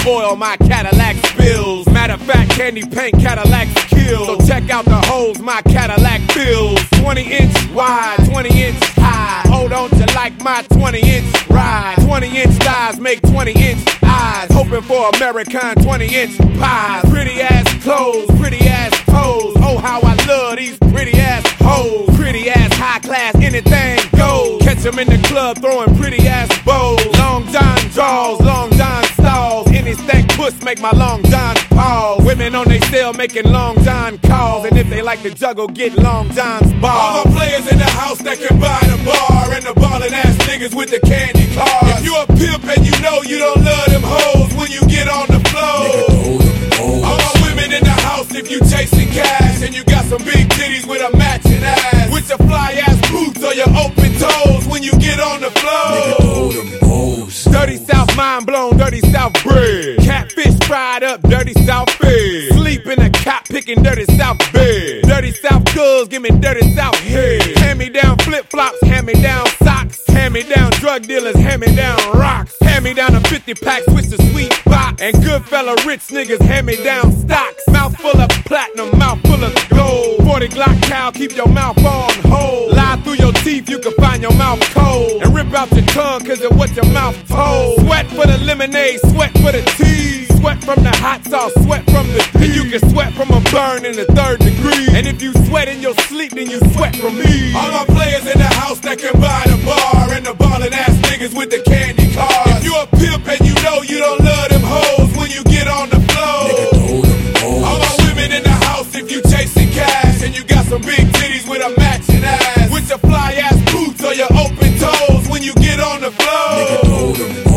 oil my Cadillac spills. Matter of fact, candy paint Cadillacs kill. So check out the holes my Cadillac fills. 20-inch wide, 20-inch high. Hold on to like my 20-inch ride. 20-inch thighs make 20-inch eyes. Hoping for American 20-inch pies. Pretty ass clothes, pretty ass toes. Oh, how I love these pretty ass hoes. Pretty ass high class, anything goes. Catch them in the club throwing pretty ass bows. Long John draws, Long John stalls. Any stank puss make my Long John pause. Women on they cell making Long John calls. And if they like to juggle, get Long John's balls. All the players in the house that can buy the bar. And the ballin' ass niggas with the candy cars. If you a pimp and you know you don't love them hoes when you get on the floor. All my women in the house if you chasing cash. And you got some big titties with a matching ass. With your fly ass boots or your open toes when you get on the floor. Dirty South mind blown, dirty South bread. Catfish fried up, dirty South fed. Sleep in a cot picking dirty South bed. Dirty South girls, give me dirty South head. Hand me down flip flops, hand me down socks. Hand me down drug dealers, hand me down rocks. Hand me down a 50 pack, switch the sweet box. And good fella rich niggas, hand me down stocks. Mouth full of platinum, mouth full of gold. 40 Glock cow, keep your mouth on hold. Lie through your teeth, you can find your mouth cold. And rip out your tongue, cause of what your mouth told. Sweat for the lemonade, sweat for the tea. Sweat from the hot sauce, sweat from the tea. And you can sweat from a burn in the 3rd degree. And if you sweat in your sleep, then you sweat from me. All my players in the house that can buy the bar. And the ballin' ass niggas with the candy cars. If you a pimp and you know you don't love them hoes when you get on the floor. All my women in the house if you chasing cash. And you got some big titties with a matching ass. With your fly ass boots or your open toes when you get on the floor.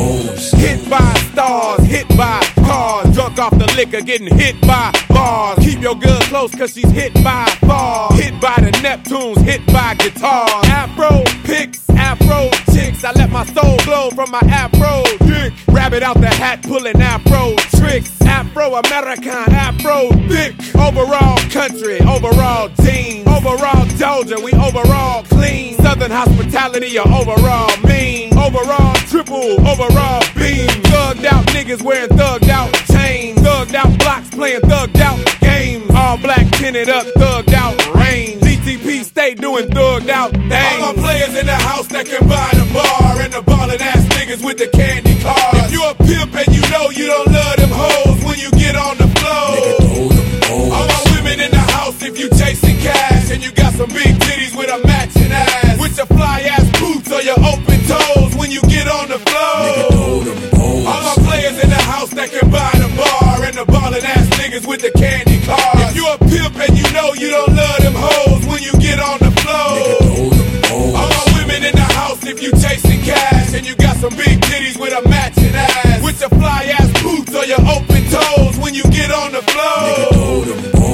Hit by stars, hit by cars. Drunk off the liquor, getting hit by bars. Keep your girl close cause she's hit by bars. Hit by the Neptunes, hit by guitars. Afro picks, afro chicks. I let my soul glow from my afro dick. Rabbit out the hat, pulling afro tricks. Afro-American, afro thick. Overall country, overall team. Overall Georgia, we overall clean. Southern hospitality, or overall mean. Overall triple, overall beam. Thugged out niggas wearing thugged out chains. Thugged out blocks playing thugged out games. All black tinted up, thugged out range. DTP stay doing thugged out things. All my players in the house that can buy the bar. And the ballin' ass niggas with the candy cars. If you a pimp and you know you don't love them hoes when you get on the floor. All my women in the house if you chasing cash. And you got some big titties with a matching ass. With your fly ass boots or your open toes when you get on the floor. All my players in the house that can buy the bar. And the ballin' ass niggas with the candy cars. If you a pimp and you know you don't love them hoes when you get on the floor. All my women in the house if you chasing cash. And you got some big titties with a matching ass. With your fly ass boots or your open toes when you get on the floor.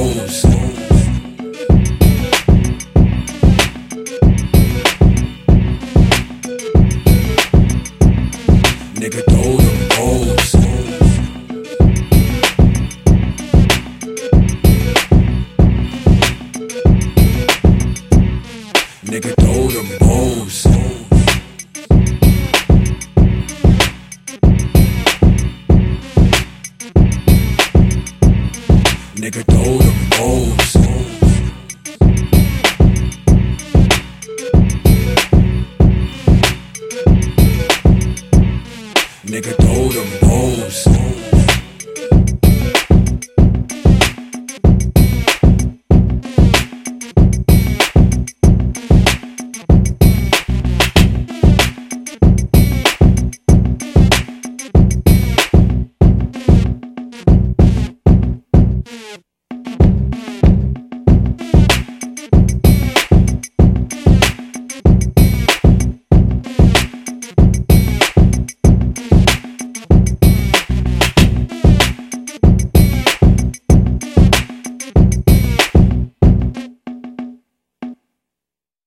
Nigga throw them balls. Nigga throw them balls. Nigga throw them